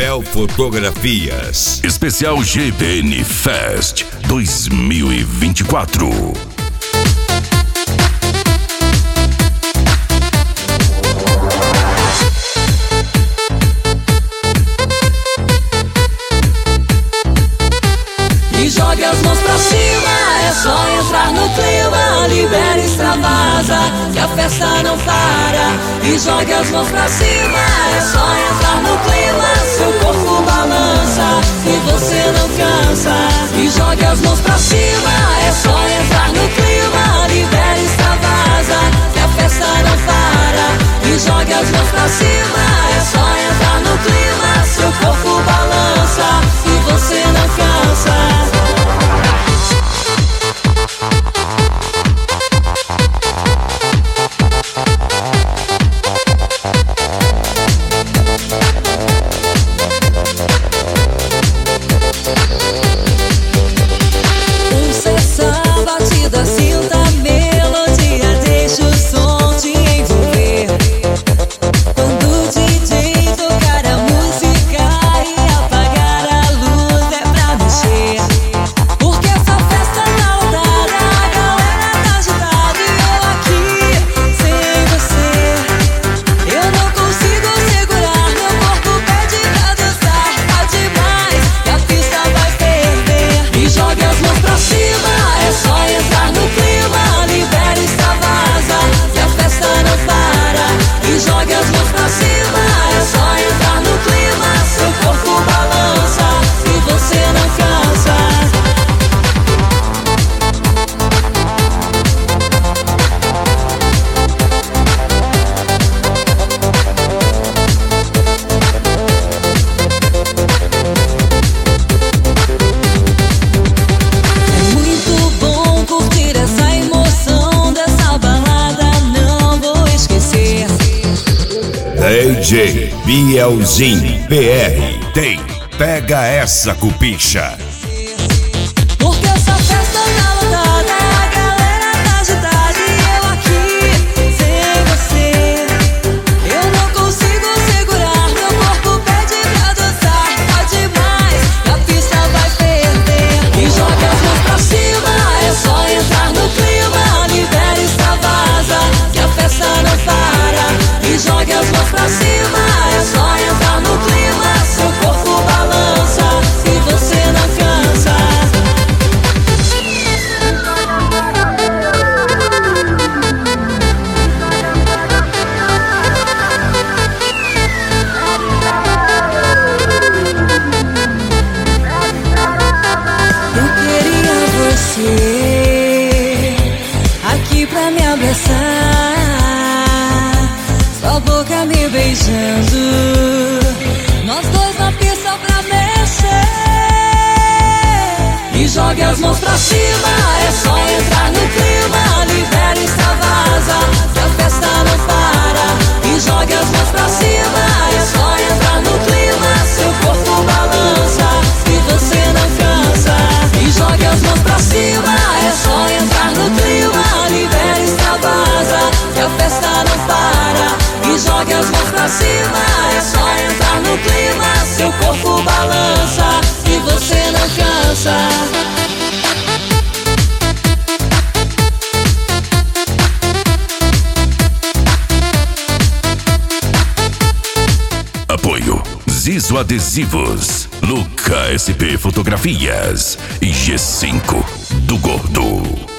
Bel Fotografias. Especial GBN Fest 2024. E jogue as mãos pra cima, é só entrar no clima. Libera, extravasa, que a festa não para. E jogue as mãos pra cima, é só entrar no clima. Seu corpo balança e você não cansa. E jogue as mãos pra cima, é só entrar no clima. Libera, extravasa, que a festa não para. E jogue as mãos pra cima, é só entrar no clima. Seu corpo balança e você não cansa. DJ Bielzinho PR tem Pega Essa Cupincha. Porque essa festa tá lotada, a galera tá agitada e eu aqui sem você. Eu não consigo segurar, meu corpo pede pra dançar. Tá demais, a pista vai ferver. E joga as mãos pra cima, é só entrar no clima. Libera, extravasa, que a festa não para. E joga as mãos pra cima, é só entrar no clima. Seu corpo balança e você não cansa. Eu queria você aqui pra me abraçar, sua boca me beijando, nós dois na pista pra mexer. E jogue as mãos pra cima, é só entrar no clima. Libera, extravasa, que a festa não para. E jogue as mãos pra cima, é só entrar no clima. Seu corpo balança e você não cansa. E jogue as mãos pra cima, é só entrar no clima. Libera, extravasa, que a festa não para. E jogue as mãos pra cima, é só entrar no clima. Seu corpo balança e você não cansa. Apoio Zizo Adesivos, Luca SP Fotografias e G5 do Gordo.